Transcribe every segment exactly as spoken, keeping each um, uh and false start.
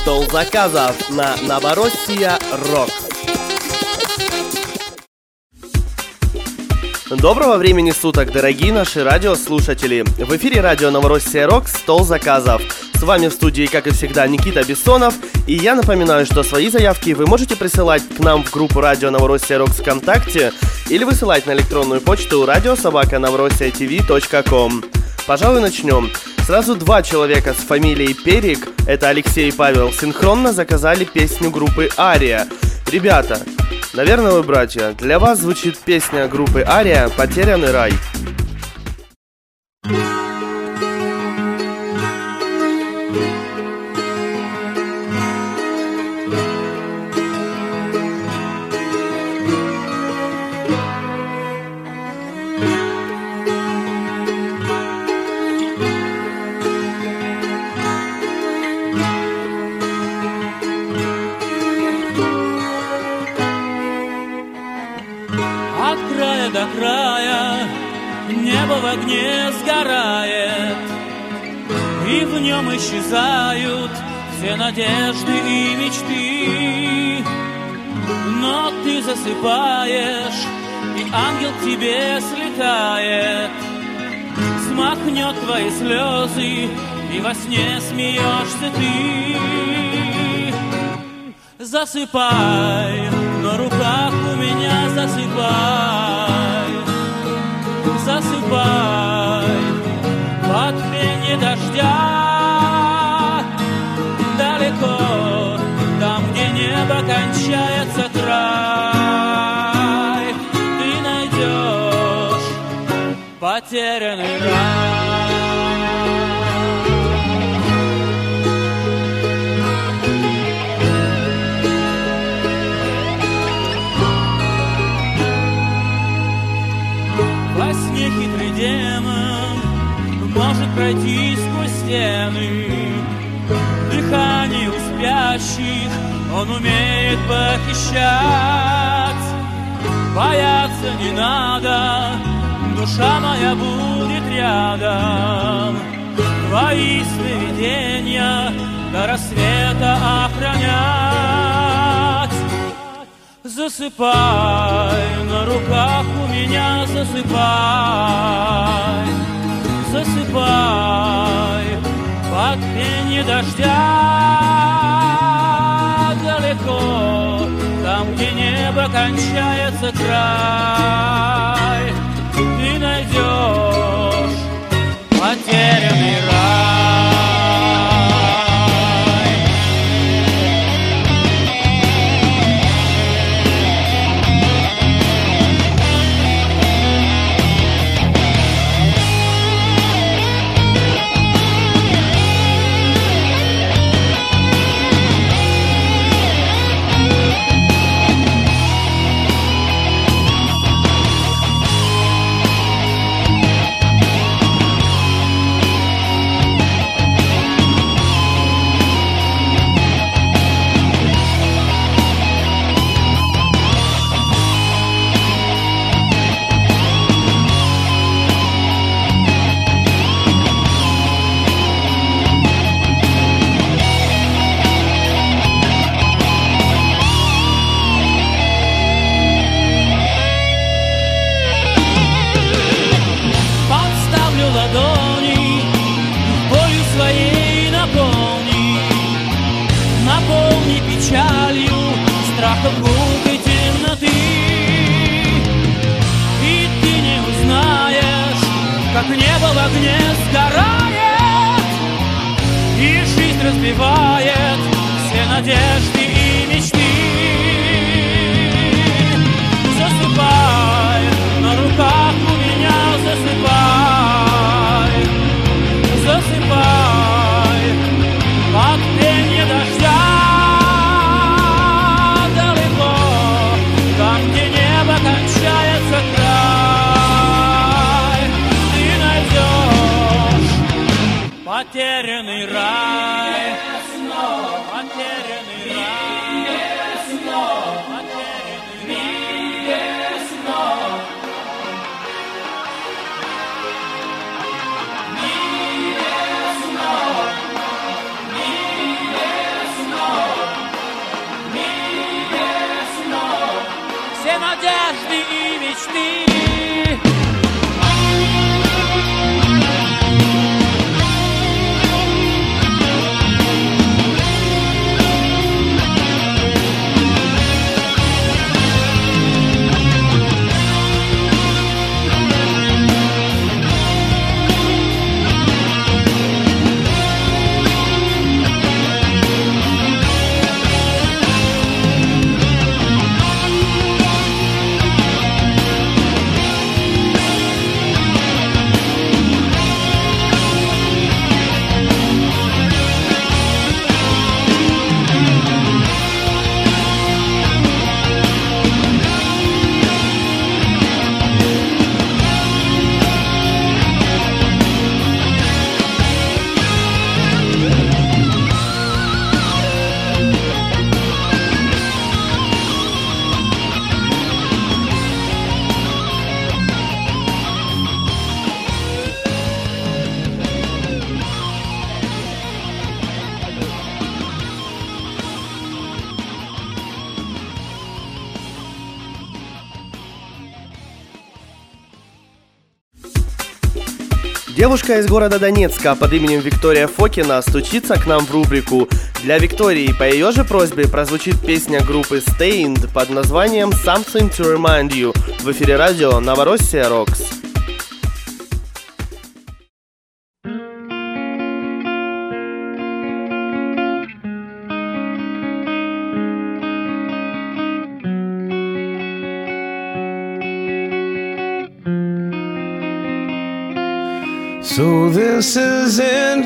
«Стол заказов» на Новороссия Рок. Доброго времени суток, дорогие наши радиослушатели! В эфире радио Новороссия Рок «Стол заказов». С вами в студии, как и всегда, Никита Бессонов. И я напоминаю, что свои заявки вы можете присылать к нам в группу радио Новороссия Рок ВКонтакте или высылать на электронную почту радиособака новороссия ти ви точка ком. Пожалуй, начнем. Сразу два человека с фамилией Перик, это Алексей и Павел, синхронно заказали песню группы «Ария». Ребята, наверное, вы братья. Для вас звучит песня группы «Ария» «Потерянный рай». До края небо в огне сгорает, и в нем исчезают все надежды и мечты. Но ты засыпаешь, и ангел к тебе слетает, смахнет твои слезы, и во сне смеешься ты. Засыпай, на руках у меня засыпай, засыпай под пение дождя, далеко, там, где небо кончается край, ты найдешь потерянный рай. Хитрый демон может пройти сквозь стены, дыхание у спящих он умеет похищать. Бояться не надо, душа моя будет рядом, твои сновидения до рассвета охранять. Засыпай, на руках у меня засыпай, засыпай под пение дождя, далеко, там, где небо кончается край, ты найдешь потерянный рай. Страхом гулкой темноты, и ты не узнаешь, как небо в огне сгорает, и жизнь разбивает все надежды и мечты. Засыпай, на руках у меня засыпай, засыпай под пение дождя, кончается край, ты найдешь потерянный рай, потерянный рай. надежды и мечты. Девушка из города Донецка под именем Виктория Фокина стучится к нам в рубрику. Для Виктории по ее же просьбе прозвучит песня группы Staind под названием Something to Remind You в эфире радио Новороссия Рокс. So this is it,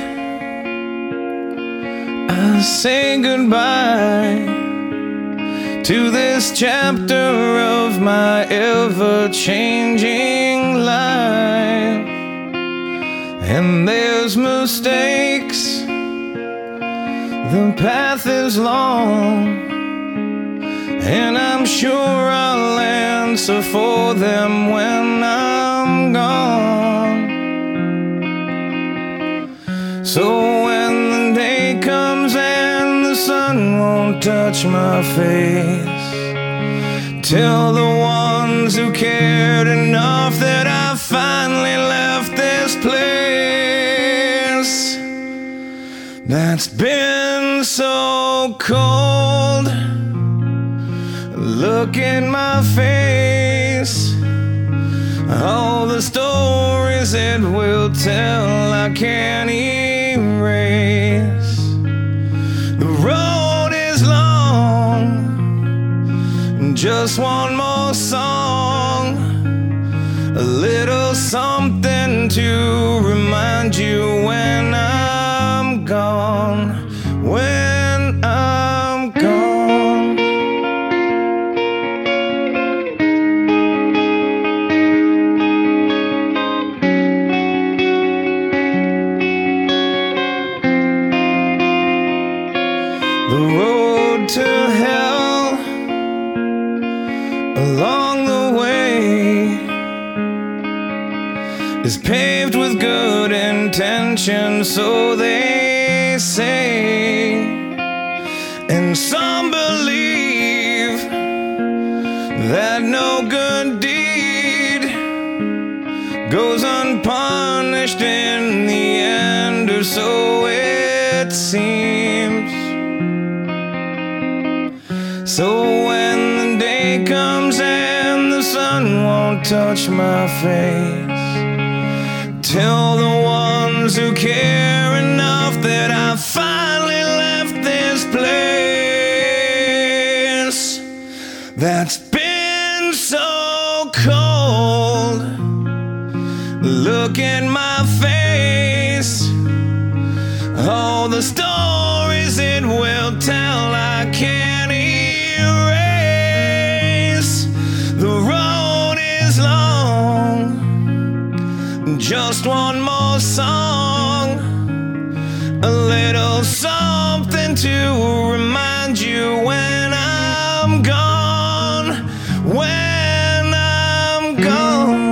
I say goodbye to this chapter of my ever-changing life. And there's mistakes, the path is long, and I'm sure I'll answer for them when I'm gone. So when the day comes and the sun won't touch my face, tell the ones who cared enough that I finally left this place that's been so cold. Look in my face, all the stories it will tell I can't erase. The road is long, just one more song, a little something to remind you when I'm gone, when I'm gone. The road to hell along the way is paved with good intentions, so they say, and some believe that no good deed goes unpunished in the end, or so it seems. So when the day comes and the sun won't touch my face, tell the ones who care enough that I finally left this place that's been so cold. Look in my face, all the stories it will tell I can't erase. The road is long, just one more song, a little something to remind you when I'm gone, when I'm gone.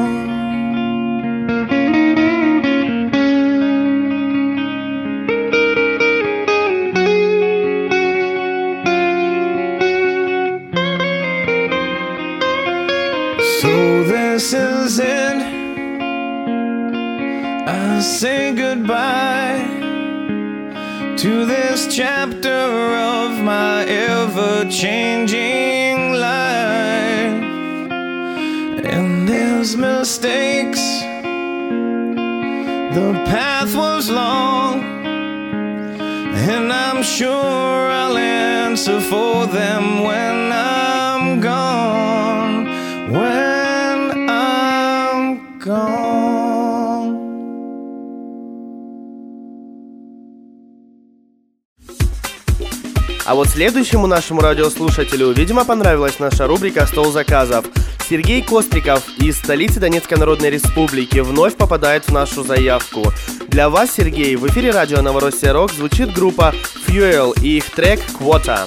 to say goodbye to this chapter of my ever-changing life. And there's mistakes, the path was long, and I'm sure I'll answer for them when I'm gone, when I'm gone. А вот следующему нашему радиослушателю, видимо, понравилась наша рубрика «Стол заказов». Сергей Костриков из столицы Донецкой Народной Республики вновь попадает в нашу заявку. Для вас, Сергей, в эфире радио Новороссия Рок звучит группа Fuel и их трек «Quota».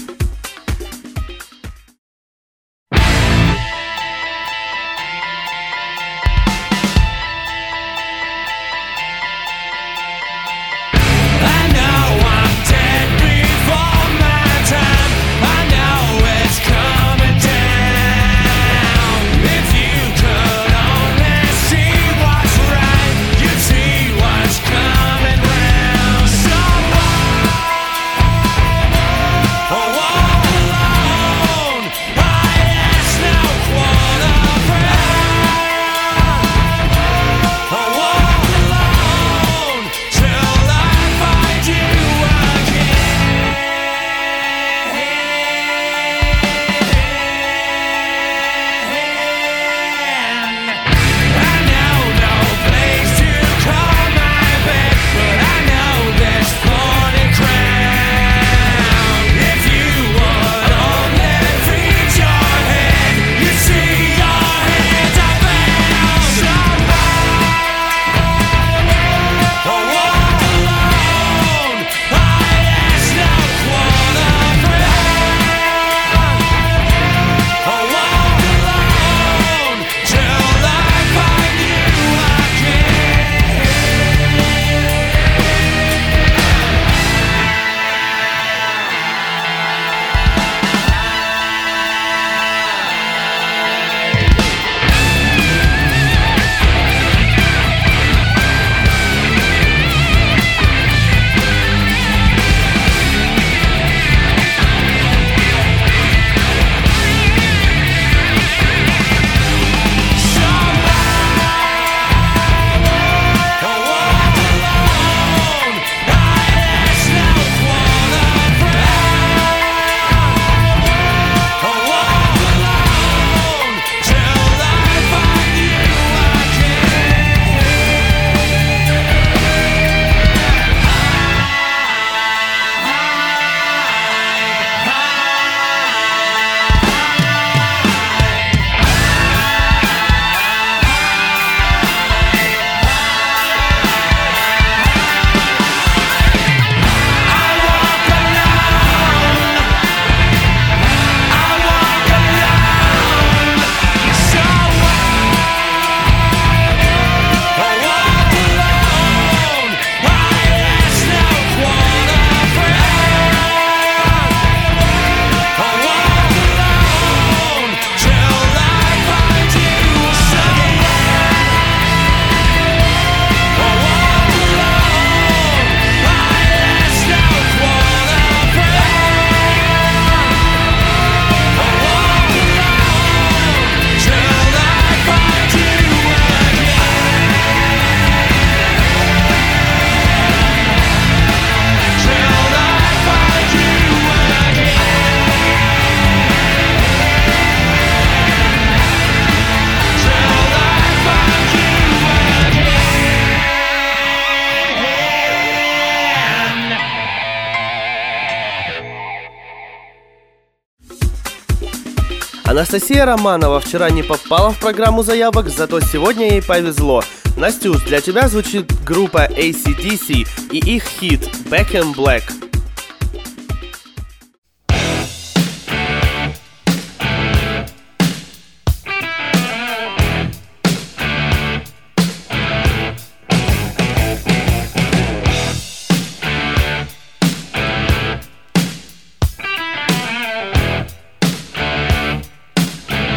Анастасия Романова вчера не попала в программу заявок, зато сегодня ей повезло. Настюш, для тебя звучит группа эй си ди си и их хит «Back in Black».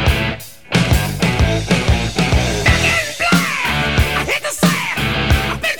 I've been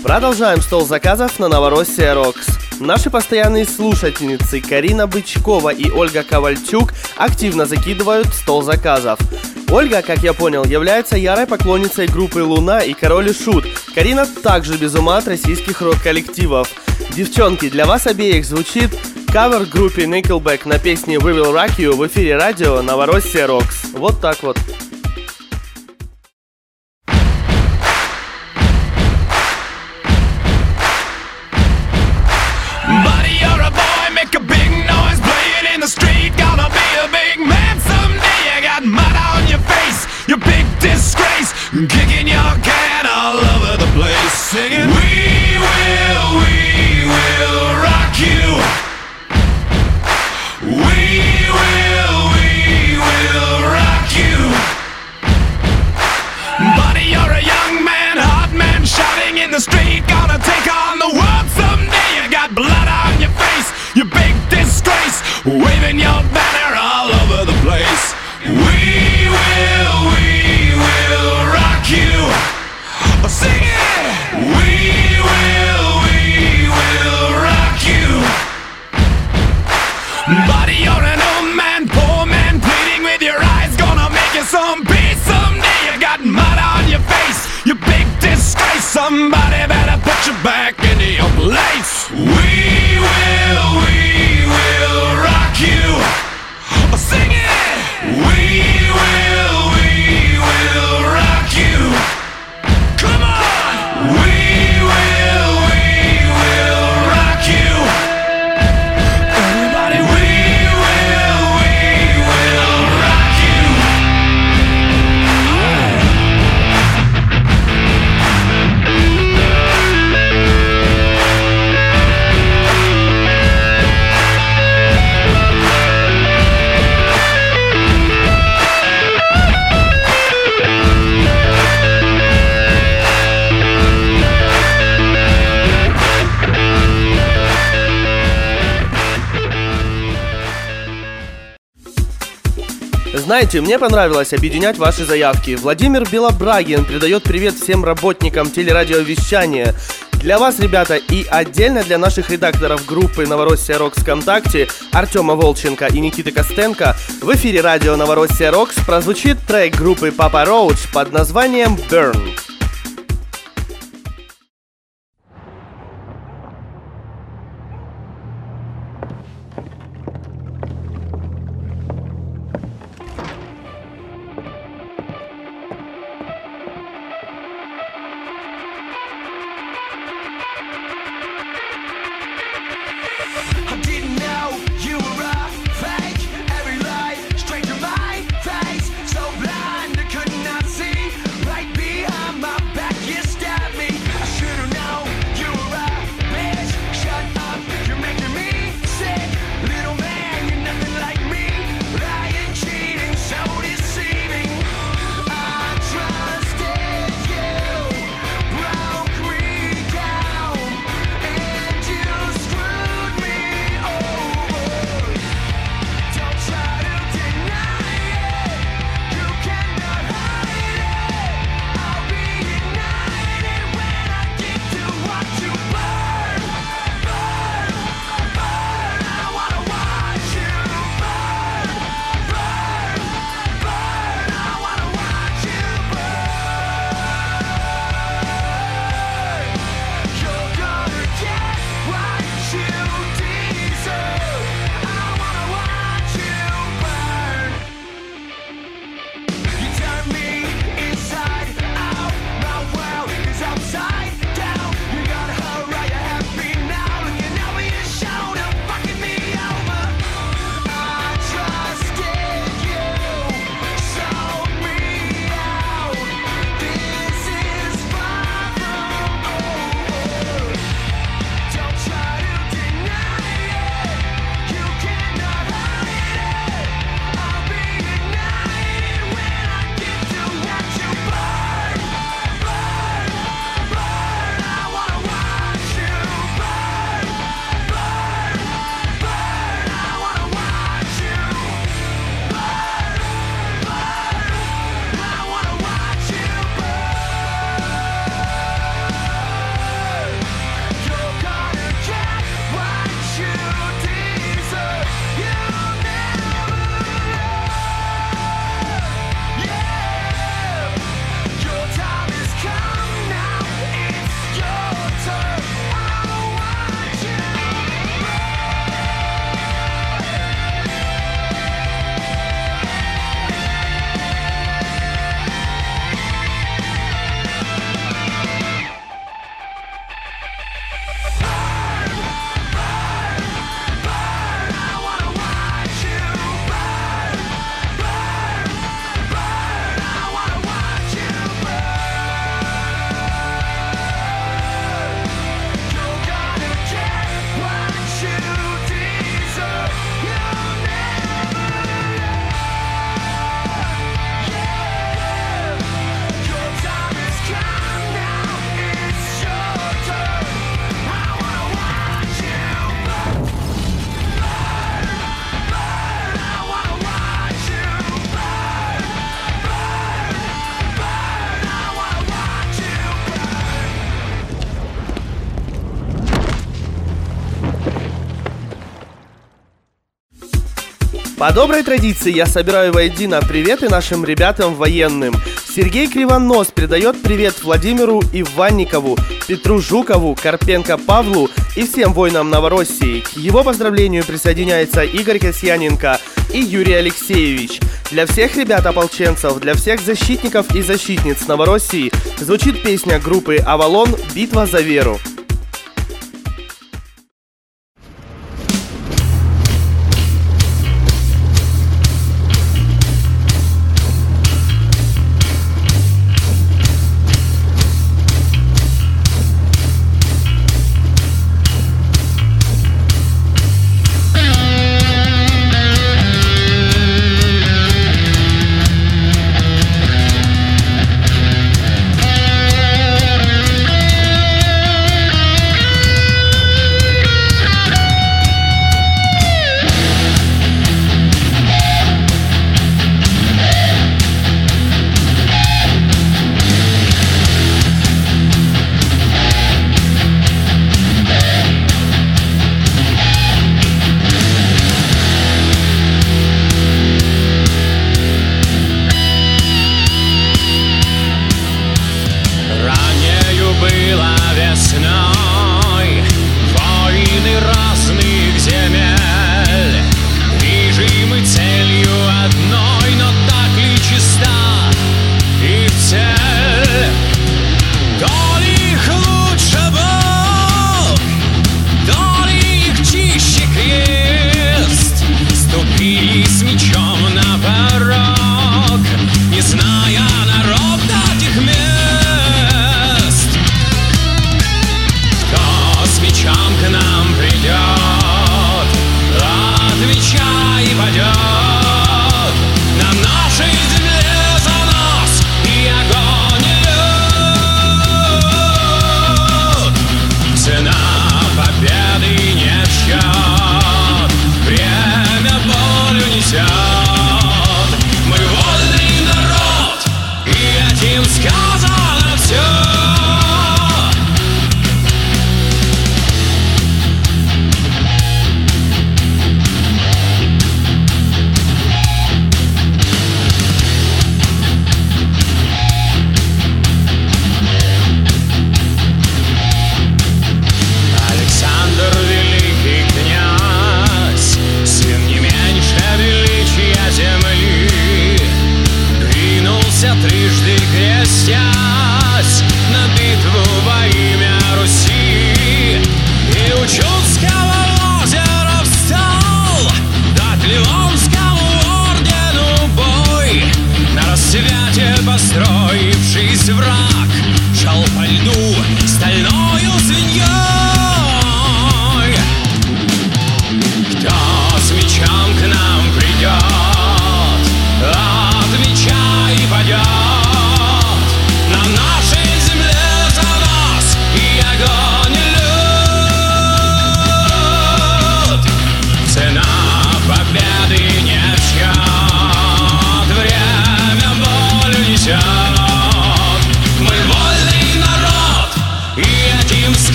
Продолжаем стол заказов на Новороссия Рокс. Наши постоянные слушательницы Карина Бычкова и Ольга Ковальчук активно закидывают стол заказов. Ольга, как я понял, является ярой поклонницей группы «Луна» и «Король и Шут». Карина также без ума от российских рок-коллективов. Девчонки, для вас обеих звучит кавер группы Nickelback на песне «We Will Rock You» в эфире радио Новороссия Рокс. Вот так вот. Kicking your can all over the place, singing We will, we will rock you. We will, we will rock you. Buddy, you're a young man, hot man, shouting in the street, gonna take on the world someday. You got blood on your face, you big disgrace, waving your banner all over the place. We will, we will rock you. Sing it! We will, we will rock you. Buddy, you're an old man, poor man, pleading with your eyes, gonna make you some peace someday. You got mud on your face, you big disgrace. Somebody better put you back into your place. We will, we will rock you. Sing it! We will, we will rock you. Come on! We will, we will rock you. Everybody, we will, we will rock you. Знаете, мне понравилось объединять ваши заявки. Владимир Белобрагин передает привет всем работникам телерадиовещания. Для вас, ребята, и отдельно для наших редакторов группы Новороссия Рокс ВКонтакте Артема Волченко и Никиты Костенко в эфире радио Новороссия Рокс прозвучит трек группы Папа Роуч под названием «Burn». Right behind По доброй традиции я собираю воедино приветы нашим ребятам военным. Сергей Кривонос передает привет Владимиру Иванникову, Петру Жукову, Карпенко Павлу и всем воинам Новороссии. К его поздравлению присоединяется Игорь Касьяненко и Юрий Алексеевич. Для всех ребят-ополченцев, для всех защитников и защитниц Новороссии звучит песня группы «Авалон» «Битва за веру».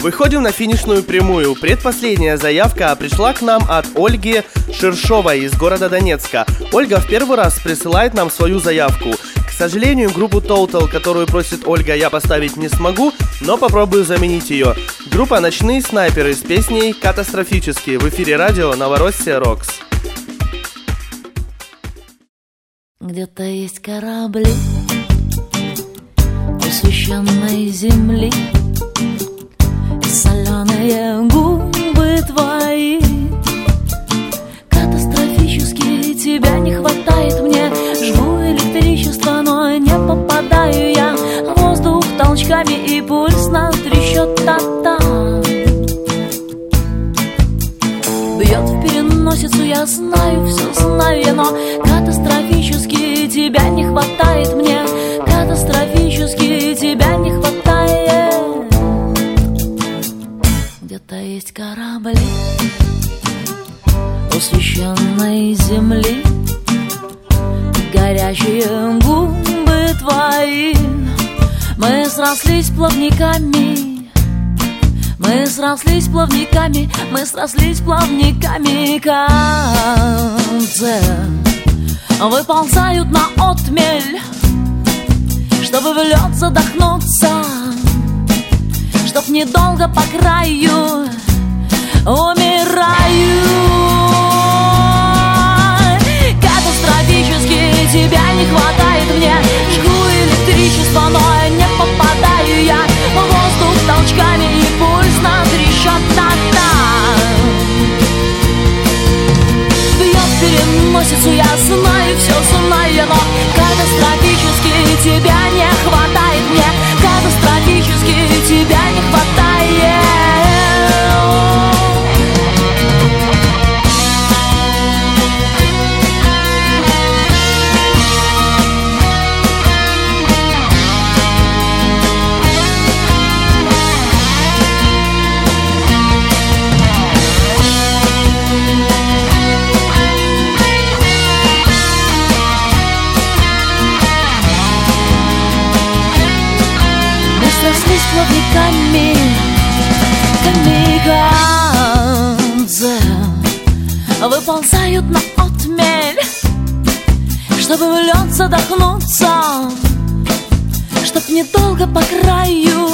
Выходим на финишную прямую. Предпоследняя заявка пришла к нам от Ольги Ширшовой из города Донецка. Ольга в первый раз присылает нам свою заявку. К сожалению, группу Total, которую просит Ольга, я поставить не смогу, но попробую заменить ее. Группа «Ночные снайперы» с песней «Катастрофически» в эфире радио «Новороссия Рокс». Где-то есть корабли у священной земли, и соленые губы твои. Катастрофически тебя не хватает мне. Жгу электричество, но не попадаю я. Воздух толчками и пульс на трещот та-та. Бьет в переносицу, я знаю, все знаю я, но катастрофически тебя не хватает мне. Катастрофически тебя не хватает. Где-то есть корабли у священной земли, горячие губы твои. Мы срослись плавниками, мы срослись плавниками, мы срослись плавниками. Концы выползают на отмель, чтобы в лед задохнуться, чтоб недолго по краю умираю. Катастрофически тебя не хватает мне. Жгу электричество, но не попадаю я. Воздух толчками и пульс на трещот та-та. Бьет в переносицу, я знаю, все знаю я, но катастрофически тебя не хватает мне. Катастрофически тебя не хватает. Плавниками, камикадзе выползают на отмель, чтобы в лед задохнуться, чтоб недолго по краю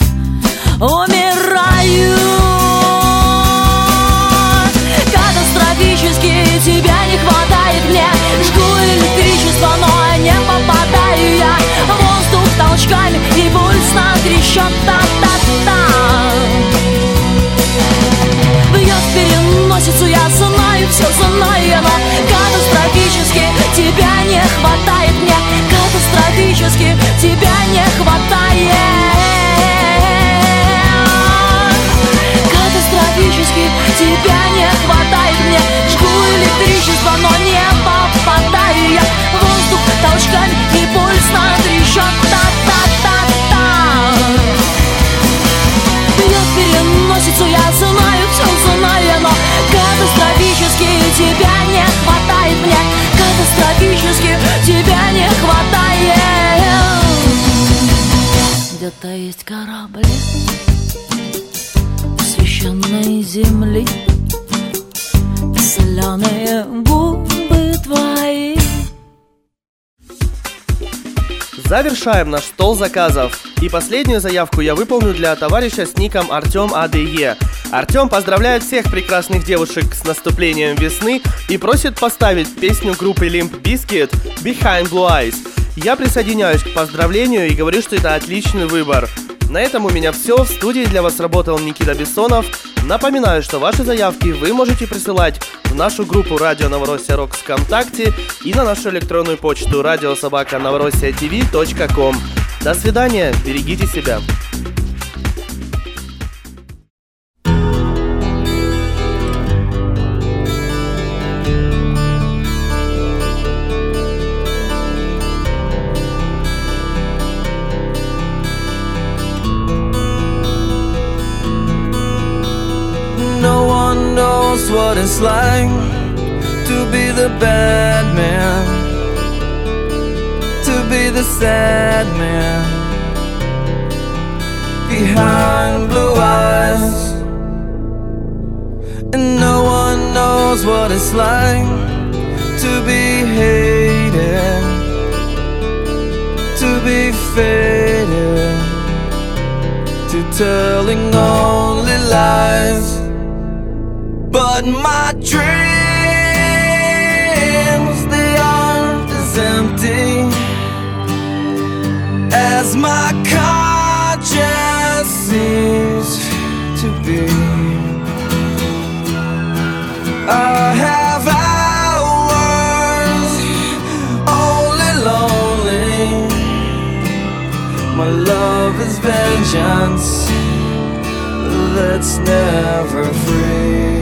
умираю. Катастрофически тебя не хватает мне. Жгу электричество, но не попадаю я. Воздух толчками и пульс на трещот та-та-та. Бьет в переносицу, я знаю, все знаю я, но катастрофически тебя не хватает мне. Катастрофически тебя не хватает. Катастрофически тебя не хватает мне. Жгу электричество, но не попадаю я. Воздух толчками и пульс на трещот та-та-та-та. Бьет в переносицу, я знаю, все знаю я, но катастрофически тебя не хватает мне. Катастрофически тебя не хватает. Где-то есть корабли священной земли, соленые губы твои. Завершаем наш стол заказов. И последнюю заявку я выполню для товарища с ником Артем АДЕ. Артем поздравляет всех прекрасных девушек с наступлением весны и просит поставить песню группы Limp Bizkit Behind Blue Eyes. Я присоединяюсь к поздравлению и говорю, что это отличный выбор. На этом у меня все. В студии для вас работал Никита Бессонов. Напоминаю, что ваши заявки вы можете присылать в нашу группу «Радио Новороссия Рокс» ВКонтакте и на нашу электронную почту радиособака новороссия ти ви точка ком. До свидания, берегите себя. Knows what it's like to be the bad man, to be the sad man. behind blue eyes. And no one knows what it's like to be hated, to be faded, to telling only lies. But my dreams, they aren't as empty as my conscience seems to be. I have hours only lonely. My love is vengeance that's never free.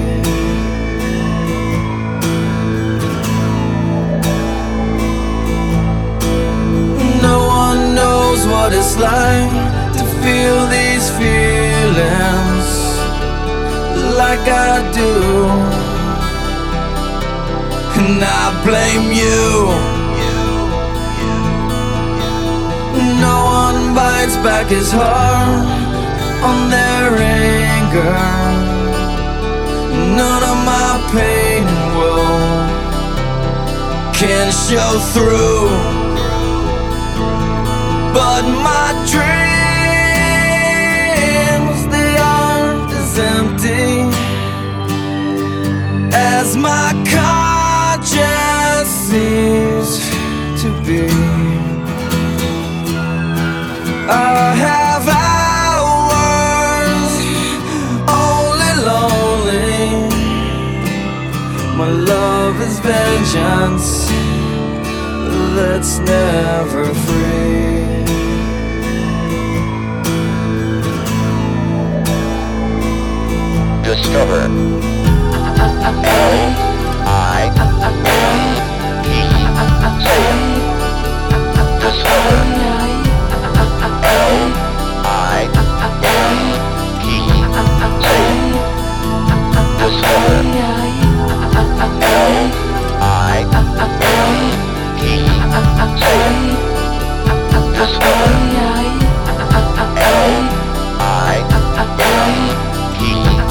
No one knows what it's like to feel these feelings like I do. And I blame you. No one bites back his heart on their anger. None of my pain and woe can show through. But my dreams, they aren't as empty as my conscience seems to be. I have hours only lonely. My love is vengeance that's never free. Discover L I E. Say it. Discover L I E. Say it. Discover L I E. Say it. Discover L I E.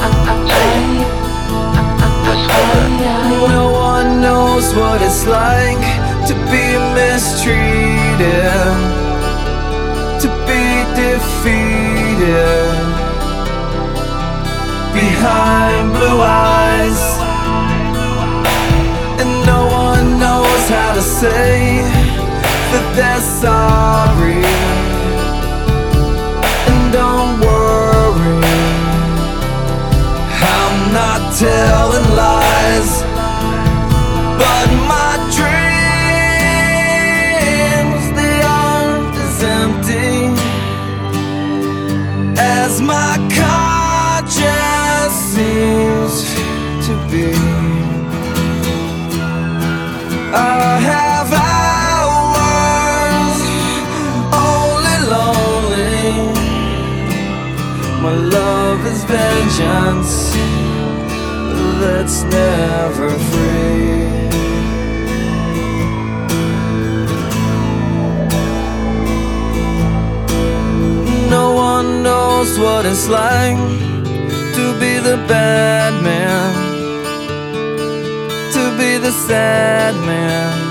No one knows what it's like to be mistreated, to be defeated behind blue eyes. And no one knows how to say that they're sorry. And don't worry, I'm not telling lies. But my dreams, they aren't as empty as my conscience seems to be. I have hours only lonely. My love is vengeance that's never free. No one knows what it's like to be the bad man, to be the sad man,